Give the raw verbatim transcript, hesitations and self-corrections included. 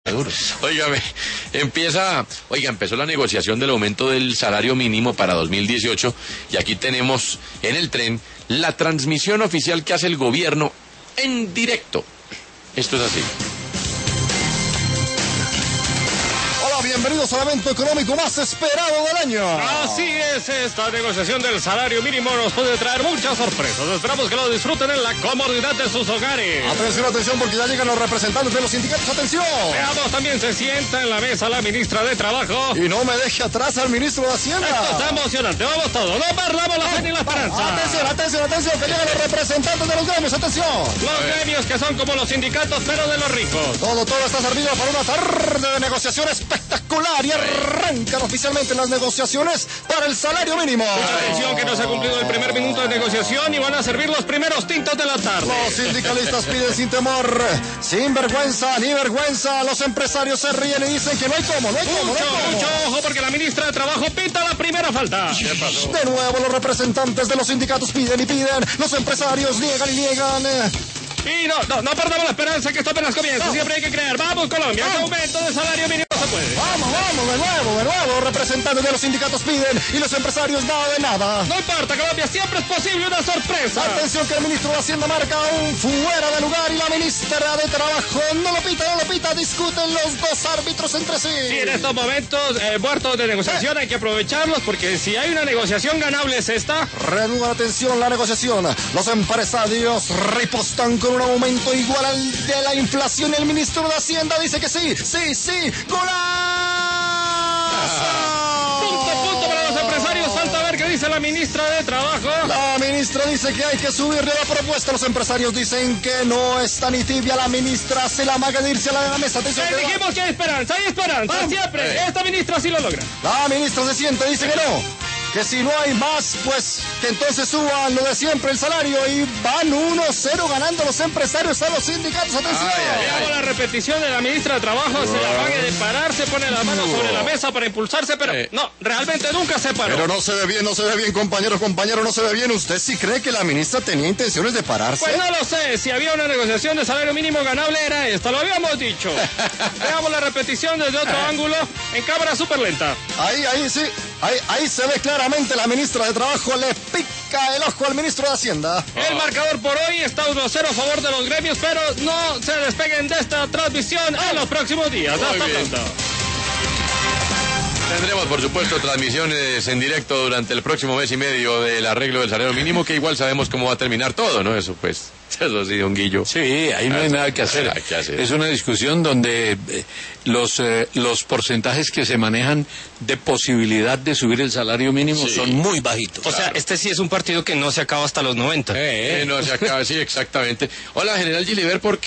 Óigame, empieza, oiga, empezó la negociación del aumento del salario mínimo para dos mil dieciocho y aquí tenemos en el tren la transmisión oficial que hace el gobierno en directo. Esto es así. Bienvenidos al evento económico más esperado del año. Así es, esta negociación del salario mínimo nos puede traer muchas sorpresas. Esperamos que lo disfruten en la comodidad de sus hogares. Atención, atención, porque ya llegan los representantes de los sindicatos. ¡Atención! Veamos, también se sienta en la mesa la ministra de Trabajo. Y no me deje atrás al ministro de Hacienda. Esto está emocionante, vamos todos. No perdamos la fe ni la esperanza. Atención, atención, atención, que llegan los representantes de los gremios. ¡Atención! Los gremios que son como los sindicatos, pero de los ricos. Todo, todo está servido para una tarde de negociación espectacular. Y arrancan oficialmente las negociaciones para el salario mínimo. Mucha atención, que no se ha cumplido el primer minuto de negociación y van a servir los primeros tintos de la tarde. Los sindicalistas piden sin temor, sin vergüenza ni vergüenza. Los empresarios se ríen y dicen que no hay cómo, no hay cómo. Mucho, no hay cómo. mucho ojo, porque la ministra de Trabajo pita la primera falta. ¿Qué pasó? De nuevo los representantes de los sindicatos piden y piden. Los empresarios niegan y niegan. Y no, no, no perdamos la esperanza, que esto apenas comienza. No. Siempre hay que creer. Vamos, Colombia, ese aumento de salario mínimo no se puede. Vamos, vamos, de nuevo, de nuevo. Los representantes de los sindicatos piden y los empresarios nada de nada. No importa, Colombia, siempre es posible una sorpresa. Atención, que el ministro de Hacienda marca un fuera de lugar y la ministra de Trabajo no lo pita, no lo pita. Discuten los dos árbitros entre sí. Sí, en estos momentos eh, muertos de negociación ¿Eh? hay que aprovecharlos, porque si hay una negociación ganable es esta. Reanuda atención la negociación. Los empresarios ripostan con un aumento igual al de la inflación. El ministro de Hacienda dice que sí, sí, sí. ¡Golazo! Punto, punto para los empresarios. Falta ver qué dice la ministra de Trabajo. La ministra dice que hay que subirle la propuesta. Los empresarios dicen que no está ni tibia. La ministra se la amaga de irse a la mesa. Atención, que dijimos que hay esperanza, hay esperanza. Ah, siempre. Eh. Esta ministra sí lo logra. La ministra se siente, dice que no. Que si no hay más, pues que entonces suban lo de siempre el salario y van uno cero ganando los empresarios a los sindicatos. Atención. Veamos la repetición de la ministra de Trabajo. Uh. Se la amaga de pararse, pone la mano uh. sobre la mesa para impulsarse, pero eh. no, realmente nunca se paró. Pero no se ve bien, no se ve bien, compañero, compañero, no se ve bien. ¿Usted sí cree que la ministra tenía intenciones de pararse? Pues no lo sé. Si había una negociación de salario mínimo ganable era esta, lo habíamos dicho. Veamos la repetición desde otro ángulo en cámara súper lenta. Ahí, ahí, sí. Ahí, ahí se ve claramente la ministra de Trabajo le pica el ojo al ministro de Hacienda. El marcador por hoy está uno a cero a favor de los gremios, pero no se despeguen de esta transmisión en los próximos días. Muy Hasta bien. pronto. Tendremos, por supuesto, transmisiones en directo durante el próximo mes y medio del arreglo del salario mínimo, que igual sabemos cómo va a terminar todo, ¿no? Eso pues, eso sí, don Guillo. Sí, ahí no hay nada que hacer. Hay que hacer. Es una discusión donde eh, los, eh, los porcentajes que se manejan de posibilidad de subir el salario mínimo sí. son muy bajitos. O claro. sea, este sí es un partido que no se acaba hasta los noventa. Eh, eh, no se acaba, sí, exactamente. Hola, general Gilibert, ¿por